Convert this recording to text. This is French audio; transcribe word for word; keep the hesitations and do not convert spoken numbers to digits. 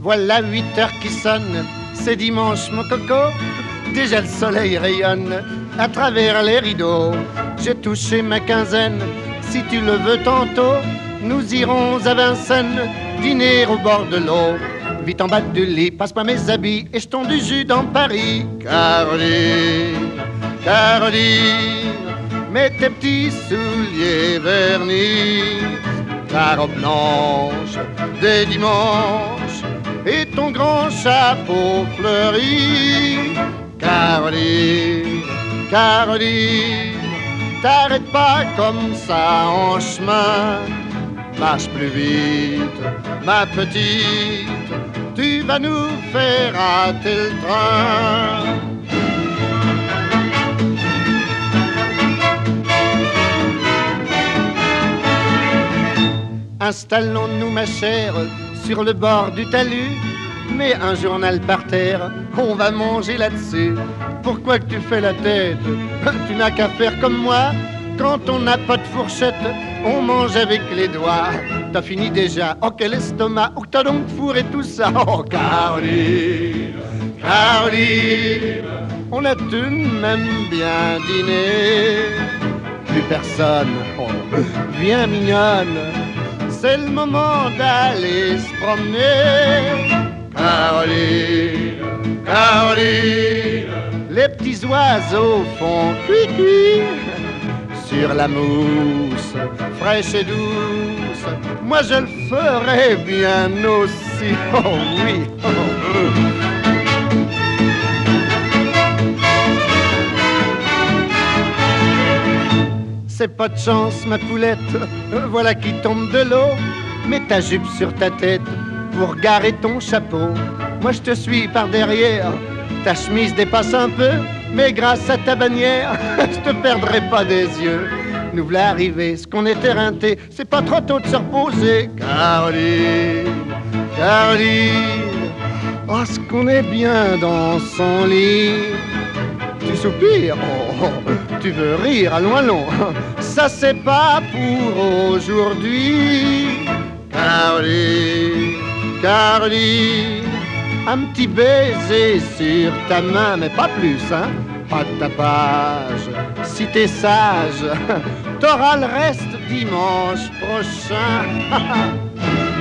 Voilà huit heures qui sonnent, c'est dimanche mon coco. Déjà le soleil rayonne à travers les rideaux. J'ai touché ma quinzaine, si tu le veux tantôt, nous irons à Vincennes, dîner au bord de l'eau. Vite en bas du lit, passe-moi mes habits et jetons du jus dans Paris. Caroline, Caroline, mets tes petits souliers vernis, ta robe blanche des dimanches et ton grand chapeau fleuri. Caroline, Caroline, t'arrête pas comme ça en chemin. Marche plus vite, ma petite, tu vas nous faire rater le train. Installons-nous, ma chère, sur le bord du talus. Mets un journal par terre, on va manger là-dessus. Pourquoi que tu fais la tête? Tu n'as qu'à faire comme moi. Quand on n'a pas de fourchette, on mange avec les doigts. T'as fini déjà, oh quel estomac, oh t'as donc fourré tout ça. Oh Caroline, Caroline, on a tout de même bien dîné. Plus personne, oh, viens mignonne, c'est le moment d'aller se promener. Caroline, Caroline, les petits oiseaux font cuit-cuit sur la mousse fraîche et douce. Moi je le ferai bien aussi, oh oui. Oh. C'est pas de chance ma poulette, voilà qui tombe de l'eau. Mets ta jupe sur ta tête pour garer ton chapeau. Moi je te suis par derrière, ta chemise dépasse un peu, mais grâce à ta bannière, je te perdrai pas des yeux. Nous voilà arrivés, ce qu'on est éreinté, c'est pas trop tôt de se reposer. Caroline, Caroline, oh ce qu'on est bien dans son lit. Tu soupires, oh, oh, tu veux rire, allons, allons. Ça c'est pas pour aujourd'hui. Caroline, Caroline, un petit baiser sur ta main, mais pas plus, hein. Pas de tapage, si t'es sage, t'auras le reste dimanche prochain.